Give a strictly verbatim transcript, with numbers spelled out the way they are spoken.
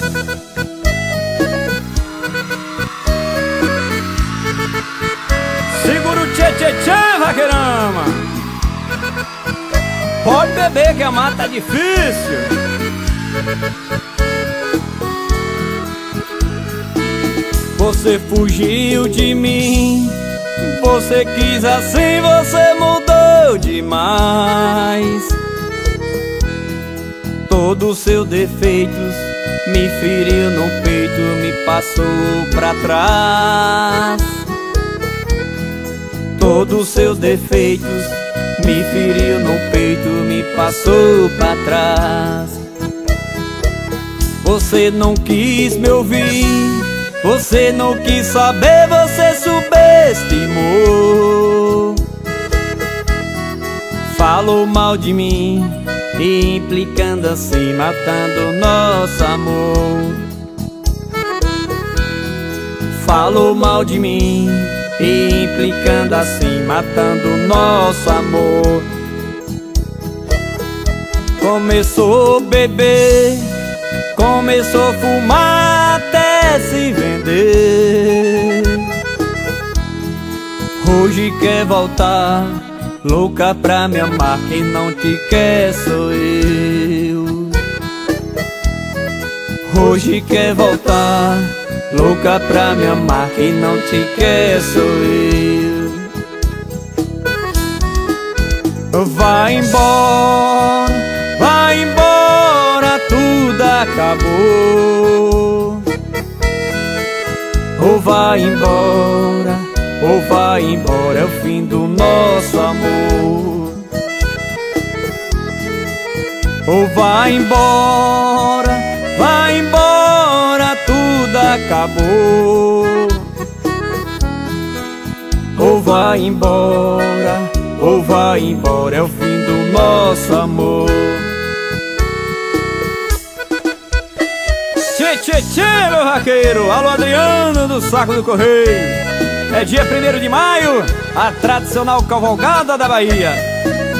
Segura o tchê tchê tchê, vaqueirama. Pode beber que a mata tá difícil. Você fugiu de mim, você quis assim, você mudou demais. Todos os seus defeitos me feriu no peito, me passou pra trás. Todos os seus defeitos me feriu no peito, me passou pra trás. Você não quis me ouvir, você não quis saber, você subestimou. Falou mal de mim, implicando assim, matando nosso amor. Falou mal de mim, implicando assim, matando nosso amor. Começou a beber, começou a fumar até se vender. Hoje quer voltar, louca pra me amar, quem não te quer sou eu. Hoje quer voltar, louca pra me amar, quem não te quer sou eu. Vai embora, vai embora, tudo acabou. Ou vai embora, ou vai embora, é o fim do nosso amor. Ou vai embora, vai embora, tudo acabou. Ou vai embora, ou vai embora, é o fim do nosso amor. Tchê, tchê, tchê, meu vaqueiro. Alô, Adriano do Saco do Correio. É dia primeiro de maio, a tradicional cavalgada da Bahia.